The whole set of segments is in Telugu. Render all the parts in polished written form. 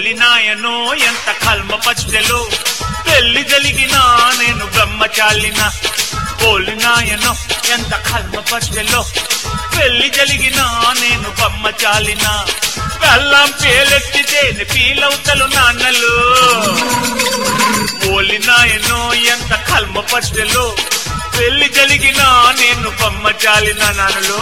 ఓలి నాయనో ఎంత కల్మ పచ్చలో పెళ్లి జరిగినా నేను బ్రహ్మచారినా ఓలి నాయనో ఎంత కల్మ పచ్చలో పెళ్లి జరిగినా నేను బ్రహ్మచారినా బెల్లం పేలెత్తితేనే పీలవుతలు నాన్నలు ఓలి నాయనో ఎంత కల్మ పచ్చలో పెళ్లి జరిగినా నేను బ్రహ్మచారినా నాన్నలు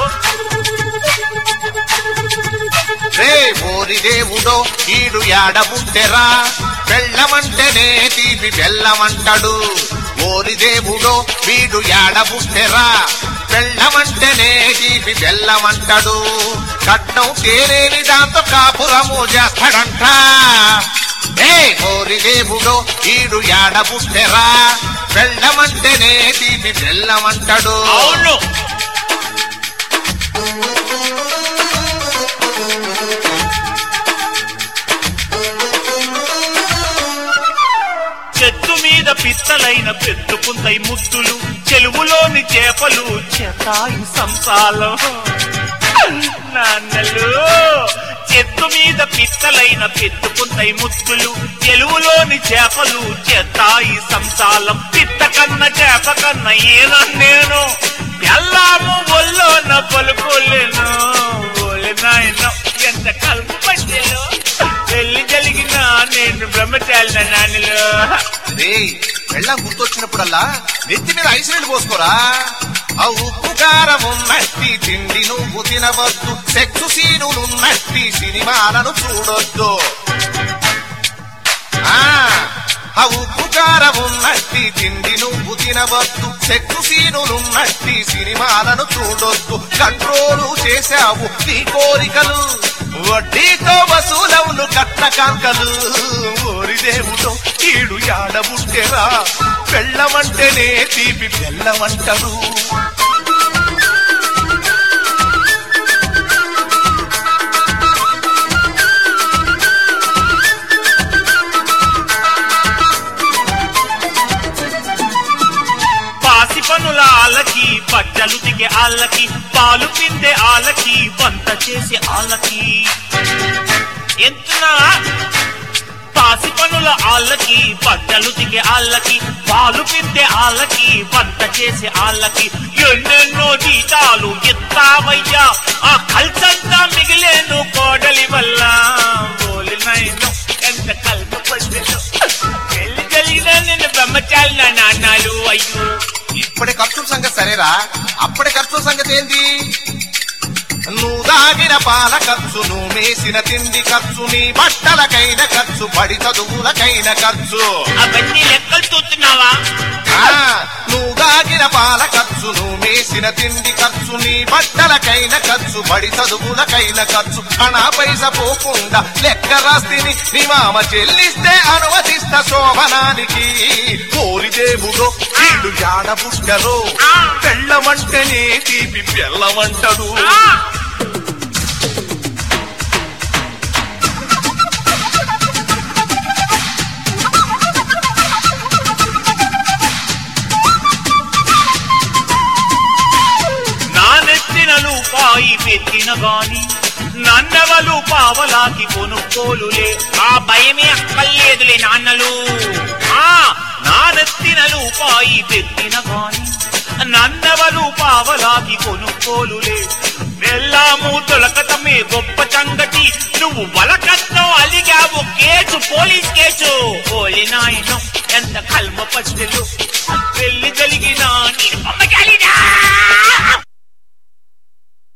రే ఓరి దేవుడో ఈడు యాడబుట్టెరా బెల్లమంటేనే తీపి బెల్లమంటాడు ఓరి దేవుడో వీడు యాడబుట్టెరా బెల్లమంటేనే తీపి బెల్లమంటాడు కట్నం తేనేని దాంతో కాపురము చేస్తాడంట ఏ ఓరి దేవుడో ఈడు యాడబుట్టెరా బెల్లమంటేనే తీపి బెల్లమంటాడు అవును చెట్టు మీద పిత్తలైన పెట్టుకుందై ముద్దులు చెలువులోని చేపలు చేతాయి సంసాలం నాన్నలు చెట్టు మీద పిత్తలైన పెట్టుకుందై ముద్దులు చెలువులోని చేపలు చేతాయి సంసాలం పిత్త కన్న చేప కన్న నేను ఎల్లాము ఒళ్ళోన పలుకోలేను ఓలేనాయన ఎంత కల్పంలో పెళ్లి జరిగినా నేను బ్రహ్మచారిన నాన్నలు వెళ్ళం గుర్తొచ్చినప్పుడల్లా నెత్తి మీద ఐశ్వర్యాలు పోసుకోరా ఆ ఉప్పు కారం ఉన్నట్టి తిండి నువ్వు తినవద్దు సెక్సు సీనులున్నట్టి సినిమాలను చూడొద్దు ఆ ఉప్పు కారం ఉన్నట్టి తిండి నువ్వు తినవద్దు సెక్సు సీనులున్నట్టి సినిమాలను చూడొద్దు కంట్రోలు చేశావు నీ కోరికలు వడ్డీతో వసూలవును కట్న కాంకలు ఓరి దేవుడో ఈడు యాడబుట్టెరా బెల్లమంటేనే తీపి బెల్లమంటాడు పనుల ఆలకి బట్టలు దిగే ఆళ్ళకి పాలు పిండే ఆళ్ళకి వంట చేసే ఆళ్ళకి ఎంతున్నా పాసి పనుల ఆళ్ళకి బట్టలు దిగే ఆళ్ళకి పాలు పిండే ఆళ్ళకి వంట చేసే ఆళ్ళకి ఎన్నెన్నో జీతాలు ఎత్తావయ్యా ఆ కల్చంతా మిగిలేను కోడలి వల్ల ఓలినైనా ఎంత కల్ప పడ్డను పెళ్లి జరిగినా నేను బ్రహ్మచారిన నాన్నాలు అయ్యో ఇప్పటి ఖర్చుల సంగతి సరేరా అప్పటి ఖర్చుల సంగతి ఏంది నువ్వు దాగిన పాల ఖర్చు నువ్వు మేసిన తిండి ఖర్చు నీ బట్టలకైన ఖర్చు బడి చదువులకైన ఖర్చు అవన్నీ లెక్కలు చూస్తున్నావా నువ్వు దాగిన పాల ఖర్చు నువ్వు మేసిన తిండి ఖర్చు నీ బట్టలకైన ఖర్చు బడి చదువులకైన ఖర్చు అనా పైస పోకుండా లెక్క రాస్తిని నీ మామ చెల్లిస్తే అనుమతిస్తా శోభనానికి ఓరి దేవుడో వీడు యాడబుట్టరో బెల్లమంటేనే తీపి బెల్లమంటాడు రూపాయి పెట్టిన గాని నన్నవలు పావలాకి కొనుక్కోలులే ఆ భయమే అక్కర్లేదులే నాన్నలు నా నెత్తిన రూపాయి పెట్టిన గాని నన్నవలు పావలాకి కొనుక్కోలులే వెళ్ళాము తొలకతమే గొప్ప సంగతి నువ్వు వలకత్నం అలిగావు కేసు పోలీస్ కేసు ఓలి నాయనం ఎంత కల్మ పచ్చలు పెళ్లి జరిగినా నేను బొమ్మగాలినా